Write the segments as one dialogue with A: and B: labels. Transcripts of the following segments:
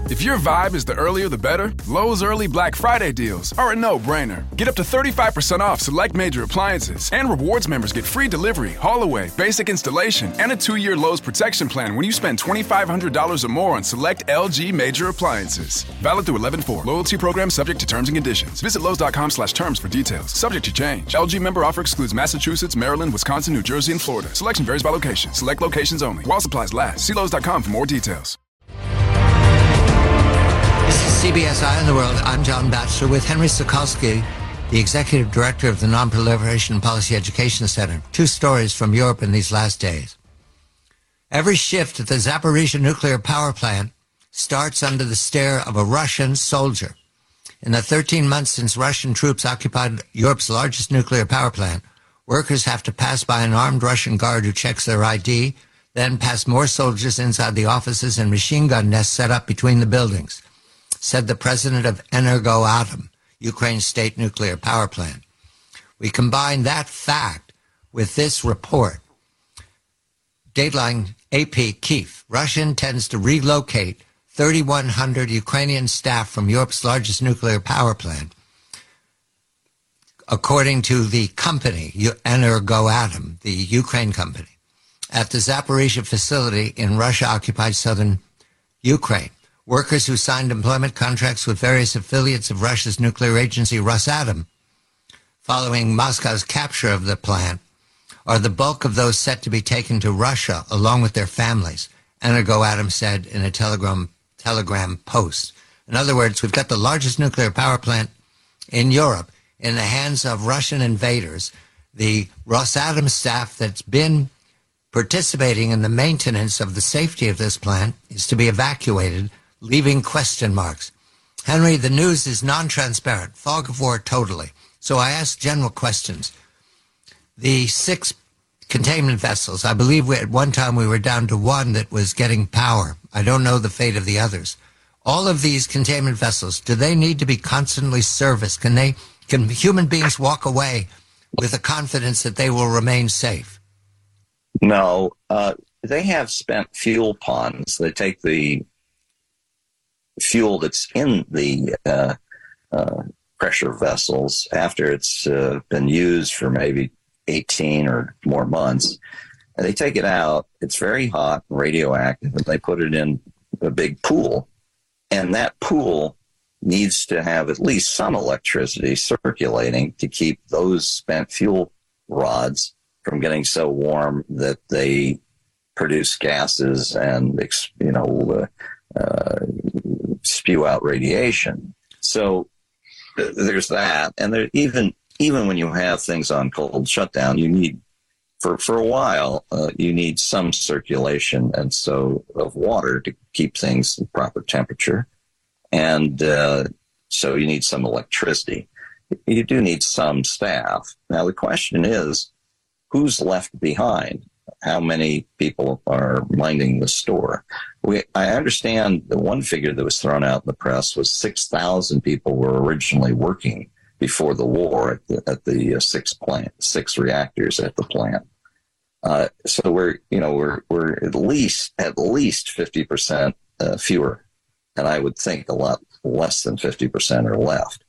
A: If your vibe is the earlier the better, Lowe's early Black Friday deals are a no-brainer. Get up to 35% off select major appliances, and rewards members get free delivery, haul-away, basic installation, and a 2-year Lowe's protection plan when you spend $2,500 or more on select LG major appliances. Valid through 11/4. Loyalty program subject to terms and conditions. Visit Lowe's.com/terms for details. Subject to change. LG member offer excludes Massachusetts, Maryland, Wisconsin, New Jersey, and Florida. Selection varies by location. Select locations only. While supplies last. See Lowe's.com for more details.
B: This is CBS Eye on the World. I'm John Batchelor with Henry Sokolsky, the Executive Director of the Non-Proliferation Policy Education Center. 2 stories from Europe in these last days. Every shift at the Zaporizhzhia nuclear power plant starts under the stare of a Russian soldier. In the 13 months since Russian troops occupied Europe's largest nuclear power plant, workers have to pass by an armed Russian guard who checks their ID, then past more soldiers inside the offices and machine gun nests set up between the buildings, said the president of Energoatom, Ukraine's state nuclear power plant. We combine that fact with this report. Dateline AP Kyiv. Russia intends to relocate 3,100 Ukrainian staff from Europe's largest nuclear power plant, according to the company, Energoatom, the Ukraine company, at the Zaporizhzhia facility in Russia-occupied southern Ukraine. Workers who signed employment contracts with various affiliates of Russia's nuclear agency, Rosatom, following Moscow's capture of the plant, are the bulk of those set to be taken to Russia along with their families, Energoatom said in a Telegram post. In other words, we've got the largest nuclear power plant in Europe in the hands of Russian invaders. The Rosatom staff that's been participating in the maintenance of the safety of this plant is to be evacuated, leaving question marks. Henry, the news is non-transparent, fog of war totally. So I ask general questions. The 6 containment vessels, I believe at one time we were down to 1 that was getting power. I don't know the fate of the others. All of these containment vessels, do they need to be constantly serviced? Can human beings walk away with the confidence that they will remain safe?
C: No, they have spent fuel ponds. They take the fuel that's in the pressure vessels after it's been used for maybe 18 or more months, and they take it out. It's very hot and radioactive, and they put it in a big pool, and that pool needs to have at least some electricity circulating to keep those spent fuel rods from getting so warm that they produce gases and spew out radiation. So there's that, and there, even when you have things on cold shutdown, you need for a while you need some circulation and so of water to keep things in proper temperature, and so you need some electricity. You do need some staff. Now the question is, who's left behind? How many people are minding the store? I understand the one figure that was thrown out in the press was 6,000 people were originally working before the war at the 6 reactors at the plant. So we're at least 50% fewer, and I would think a lot less than 50% are left.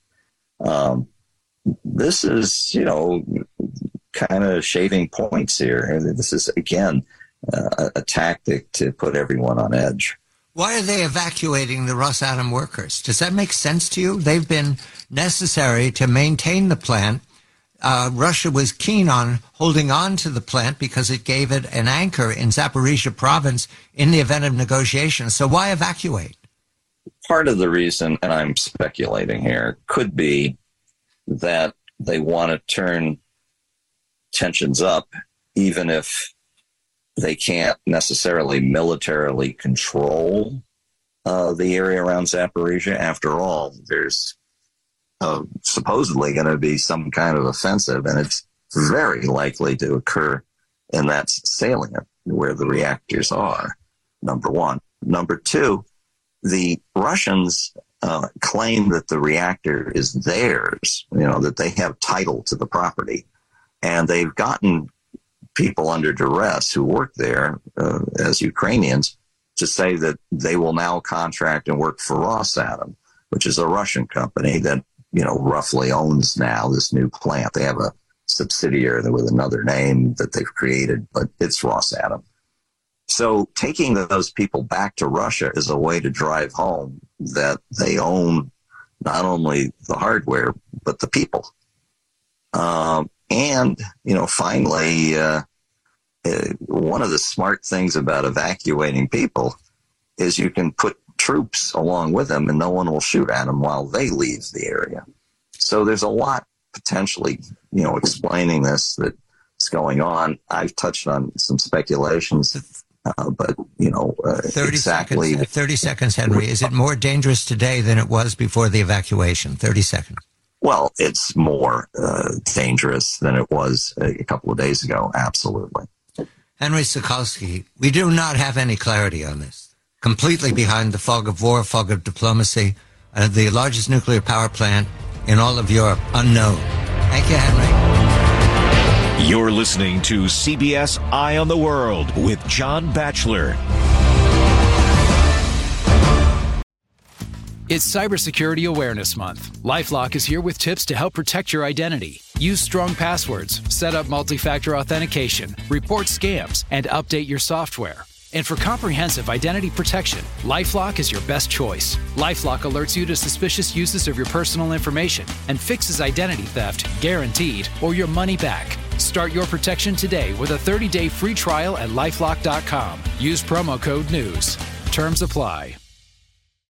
C: This is, kind of shaving points here. This is, again, a tactic to put everyone on edge.
B: Why are they evacuating the Rosatom workers? Does that make sense to you? They've been necessary to maintain the plant. Russia was keen on holding on to the plant because it gave it an anchor in Zaporizhzhia province in the event of negotiations. So why evacuate?
C: Part of the reason, and I'm speculating here, could be that they want to turn tensions up, even if they can't necessarily militarily control the area around Zaporizhzhia. After all, there's supposedly going to be some kind of offensive, and it's very likely to occur in that salient where the reactors are, number one. Number two, the Russians claim that the reactor is theirs, that they have title to the property. And they've gotten people under duress who work there as Ukrainians to say that they will now contract and work for Rosatom, which is a Russian company that, roughly owns now this new plant. They have a subsidiary with another name that they've created, but it's Rosatom. So taking those people back to Russia is a way to drive home that they own not only the hardware, but the people. Finally, one of the smart things about evacuating people is you can put troops along with them and no one will shoot at them while they leave the area. So there's a lot potentially, explaining this that's going on. I've touched on some speculations, but,
B: 30 seconds, Henry. Is it more dangerous today than it was before the evacuation? 30 seconds.
C: Well, it's more dangerous than it was a couple of days ago. Absolutely.
B: Henry Sokolsky, we do not have any clarity on this. Completely behind the fog of war, fog of diplomacy, the largest nuclear power plant in all of Europe, unknown. Thank you, Henry.
D: You're listening to CBS Eye on the World with John Batchelor.
E: It's Cybersecurity Awareness Month. LifeLock is here with tips to help protect your identity. Use strong passwords, set up multi-factor authentication, report scams, and update your software. And for comprehensive identity protection, LifeLock is your best choice. LifeLock alerts you to suspicious uses of your personal information and fixes identity theft, guaranteed, or your money back. Start your protection today with a 30-day free trial at LifeLock.com. Use promo code NEWS. Terms apply.